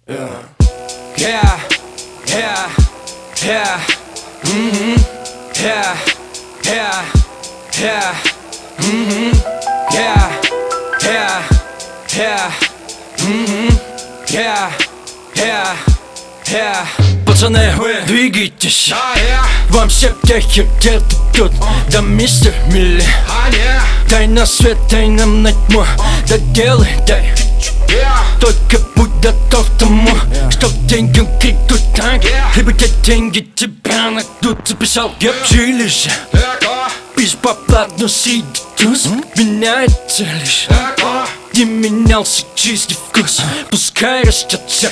Yeah, yeah, yeah, yeah, yeah, yeah, yeah, yeah, yeah, yeah, yeah, yeah. Пацаны, вы двигайтесь, вам все птахи где-то тут. Да мистер Милли, дай на свет, дай нам на тьму. Да делай, дай, только будь готов к тому, что деньги крикнут так. Либо те деньги тебя найдут. Записал гепчили же, пись по платну сидитус. Меняется лишь, не менялся чистый вкус. Пускай растется,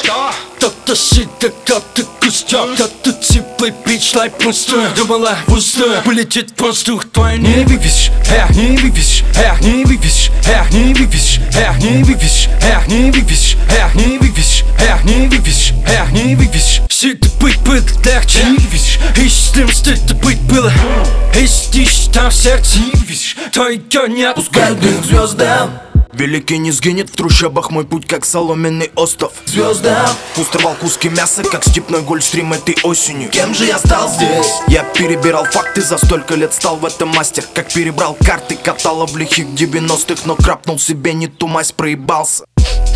кто-то сытый, кто-то кусток, кто-то теплый пич лайк пустой. Думала пустой, полетит в воздух твой. Не вывезешь, не вывезешь, не вывезешь, не вывезешь, не вывезешь, не вывезешь, не вывезешь, не вывезешь, не вывезешь. Сыто быть было легче, не вывезешь. Если стыдно быть было, если там в сердце не вывезешь, то ее не отпускают к звездам. Великий не сгинет в трущобах мой путь, как соломенный остров. Звезда пустовал куски мяса, как степной гольфстрим этой осенью. Кем же я стал здесь? Я перебирал факты, за столько лет стал в этом мастер. Как перебрал карты, катала в лихих 90-х, но крапнул себе не ту мазь, проебался.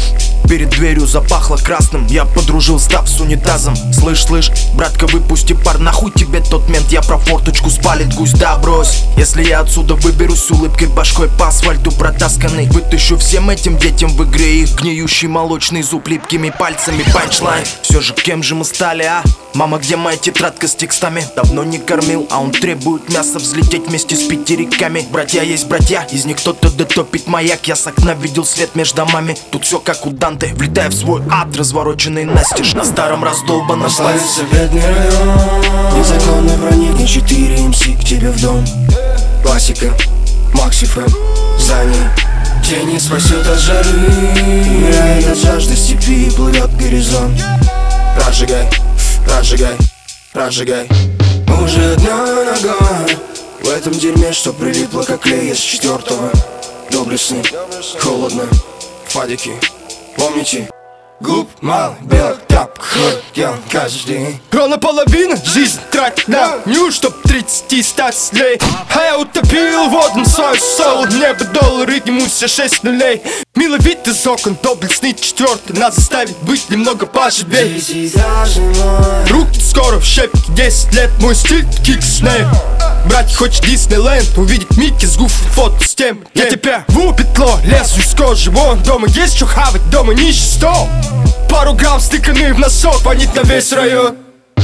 Перед дверью запахло красным, я подружил, став с унитазом. Слышь, братка, выпусти пар, нахуй тебе тот мент. Я про форточку спалит гусь, да брось. Если я отсюда выберусь с улыбкой, башкой по асфальту протасканной, вытащу всем этим детям в игре их гниющий молочный зуб липкими пальцами. Панчлайн, все же кем же мы стали, а? Мама, где моя тетрадка с текстами? Давно не кормил, а он требует мяса, взлететь вместе с пятериками. Братья есть братья, из них кто-то дотопит маяк. Я с окна видел свет между домами, тут все как у Данте. Влетая в свой ад, развороченный настежь на старом раздолбанном слайсе. Бедный район, незаконно проникнет 4 МС к тебе в дом. Классика, Макси Фэм, здание. Тени спасет от жары, умирает от жажды степи, плывет горизонт. Прожигай, прожигай, прожигай. Уже одна нога в этом дерьме, что прилипло как клей с 4-го. Доблестный, холодно, фадики. Помните? Глуп, мал, белок, тап, ход, делан каждый день. Ровно половина жизнь тратит на ню, чтоб 30 стать злей. А я утопил водом свою солу, небо доллары, ему все 6 нулей. Милый вид из окон, доблестный 4-й, нас заставит быть немного поживей. Руки скоро в щепке, 10 лет, мой стиль кик снэйп. Братья хочет Диснейленд, увидеть Микки с гуф, фото с тем. Я тебя в петло, лезу из кожи, вон дома есть что хавать, дома нищий стол. Пару грамм стыканы в носок, фонит на весь район.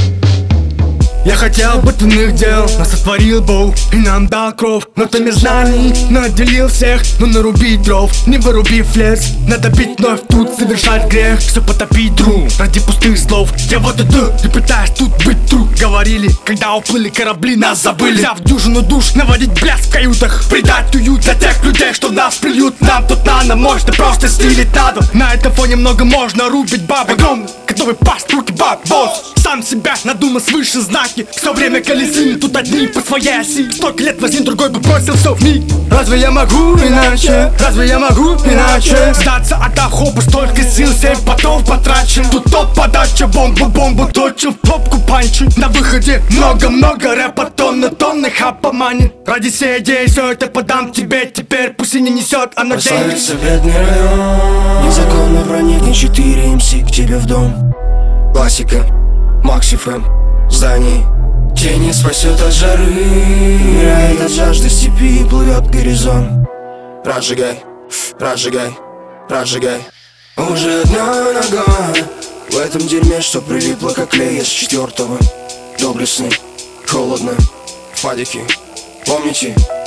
Я хотел батунных дел, нас сотворил Бог и нам дал кровь. Но ты без знаний наделил всех, но нарубить дров, не вырубив лес. Надо бить вновь тут, совершать грех, все потопить друг ради пустых слов. Я вот иду и пытаюсь тут быть true. Говорили, когда уплыли корабли, нас забыли. Взяв дюжину душ, наводить блеск в каютах, придать уют для тех людей, что нас плюют. Нам тут надо мощно, просто стилить надо. На этом фоне много можно рубить бабы. Огромный, готовый пасть руки босс. Сам себя надумал свыше знаки. Все время колесим, тут одни по своей оси. Столько лет возьми, другой бы бросил все в миг. Разве я могу иначе? Разве я могу иначе? Сдаться от охопа, столько сил, 7 потом потрачен. Тут топ-подача, бомбу точим, в топку панчи. На выходе много-много рэпа, тонны хапа манит. Ради всей идеи все это подам тебе теперь, пусть и не несет оно деньги. Прославится бедный район, незаконно проникнет 4 МС к тебе в дом. Классика, Макси Фэм, здание. Тени спасет от жары, умирает от жажды степи, плывет горизонт. Прожигай, прожигай, прожигай. Уже одна нога в этом дерьме, что прилипло как клей с 4-го. Доблестный, холодно, фадики. Помните?